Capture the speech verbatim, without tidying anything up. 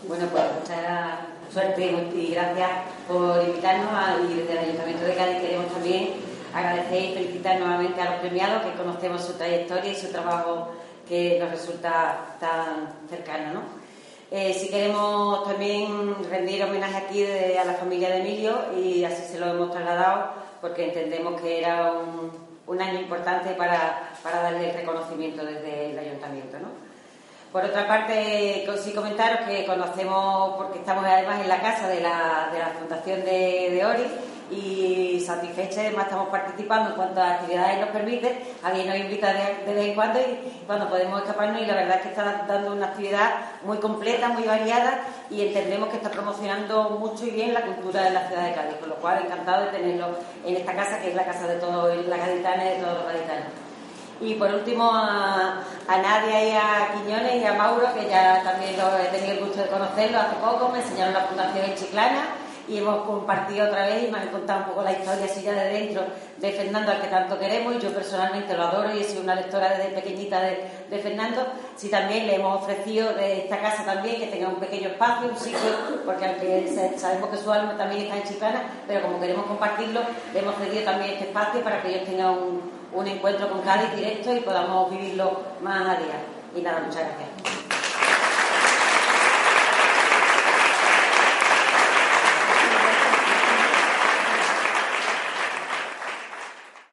Bueno, pues mucha suerte y gracias por invitarnos a, y desde el Ayuntamiento de Cádiz queremos también agradecer y felicitar nuevamente a los premiados, que conocemos su trayectoria y su trabajo que nos resulta tan cercano, ¿no? Eh, si queremos también rendir homenaje aquí de, a la familia de Emilio, y así se lo hemos trasladado porque entendemos que era un, un año importante para, para darle el reconocimiento desde el Ayuntamiento, ¿no? Por otra parte, sí comentaros que conocemos, porque estamos además en la casa de la, de la Fundación de, de Ori, y satisfechos, además estamos participando en cuanto a actividades nos permite. Alguien nos invita de, de vez en cuando y cuando podemos escaparnos, y la verdad es que está dando una actividad muy completa, muy variada, y entendemos que está promocionando mucho y bien la cultura de la ciudad de Cádiz, con lo cual encantado de tenerlo en esta casa, que es la casa de todos la gaditana y de todos los gaditanos. Y por último a, a Nadia y a Quiñones y a Mauro, que ya también lo, he tenido el gusto de conocerlo hace poco, me enseñaron la fundación en Chiclana y hemos compartido otra vez y me han contado un poco la historia así ya de dentro de Fernando, al que tanto queremos, y yo personalmente lo adoro y he sido una lectora desde pequeñita de, de Fernando. Sí, también le hemos ofrecido de esta casa también que tenga un pequeño espacio, un sitio, porque aunque sabemos que su alma también está en Chiclana, pero como queremos compartirlo, le hemos cedido también este espacio para que ellos tengan un un encuentro con Cádiz directo y podamos vivirlo más a día. Y nada, muchas gracias.